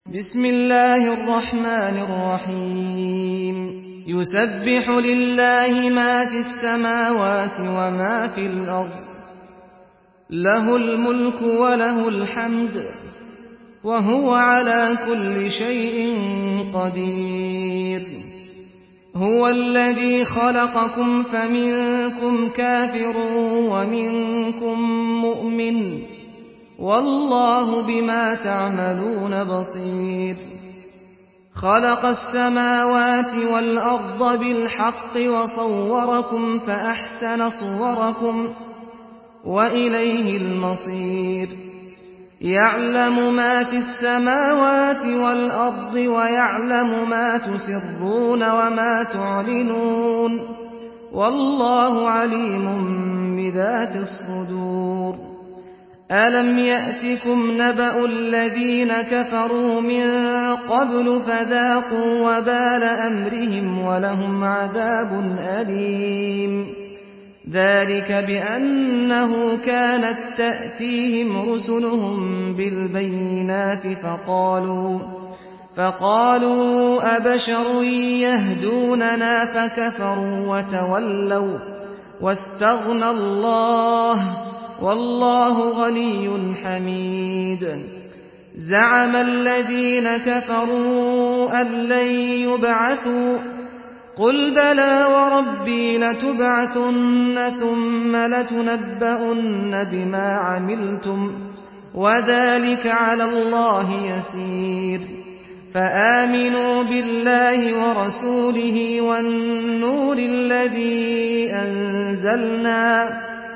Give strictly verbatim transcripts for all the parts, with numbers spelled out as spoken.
بسم الله الرحمن الرحيم يسبح لله ما في السماوات وما في الأرض له الملك وله الحمد وهو على كل شيء قدير هو الذي خلقكم فمنكم كافر ومنكم مؤمن والله بما تعملون بصير خلق السماوات والأرض بالحق وصوركم فأحسن صوركم وإليه المصير يعلم ما في السماوات والأرض ويعلم ما تسرون وما تعلنون والله عليم بذات الصدور ألم يأتكم نبأ الذين كفروا من قبل فذاقوا وبال أمرهم ولهم عذاب أليم ذلك بأنه كانت تأتيهم رسلهم بالبينات فقالوا فقالوا أبشر يهدوننا فكفروا وتولوا واستغنى الله والله غني حميد زعم الذين كفروا أن لن يبعثوا قل بلى وربي لتبعثن ثم لتنبؤن بما عملتم وذلك على الله يسير فآمنوا بالله ورسوله والنور الذي أنزلنا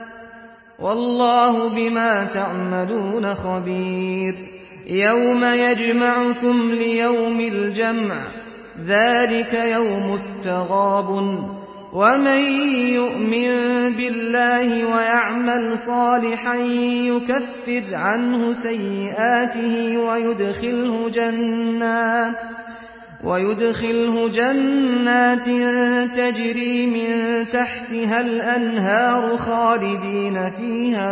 والله بما تعملون خبير يوم يجمعكم ليوم الجمع ذلك يوم التغابن ومن يؤمن بالله ويعمل صالحا يكفر عنه سيئاته ويدخله جنات ويدخله جنات تجري من تحتها الأنهار خالدين فيها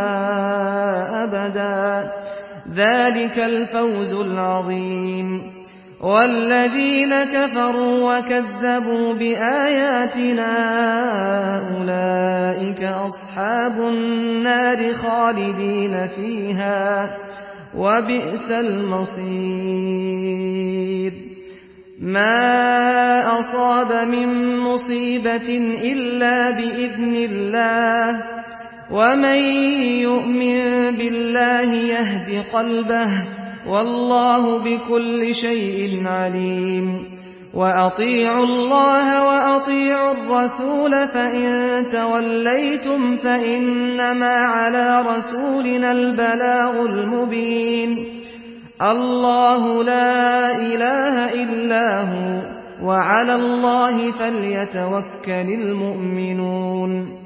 أبدا ذلك الفوز العظيم والذين كفروا وكذبوا بآياتنا أولئك أصحاب النار خالدين فيها وبئس المصير ما أصاب من مصيبة إلا بإذن الله ومن يؤمن بالله يهد قلبه والله بكل شيء عليم وأطيعوا الله وأطيعوا الرسول فإن توليتم فإنما على رسولنا البلاغ المبين الله لا إله إلا هو وعلى الله فليتوكل المؤمنون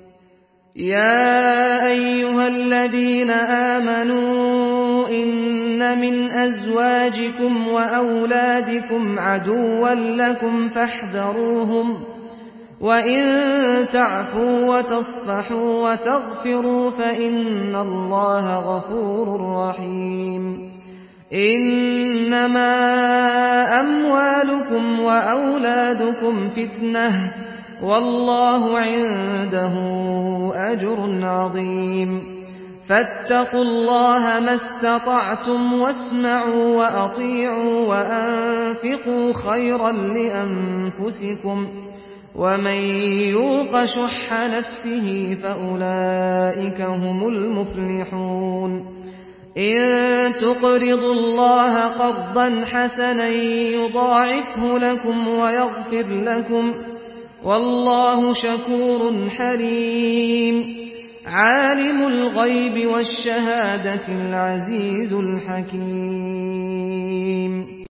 يا أيها الذين آمنوا إن من أزواجكم وأولادكم عدوا لكم فاحذروهم وإن تعفوا وتصفحوا وتغفروا فإن الله غفور رحيم إنما أموالكم وأولادكم فتنة والله عنده أجر عظيم فاتقوا الله ما استطعتم واسمعوا وأطيعوا وأنفقوا خيرا لأنفسكم ومن يوق شح نفسه فأولئك هم المفلحون إن تقرضوا الله قرضا حسنا يضاعفه لكم ويغفر لكم والله شكور حليم عالم الغيب والشهادة العزيز الحكيم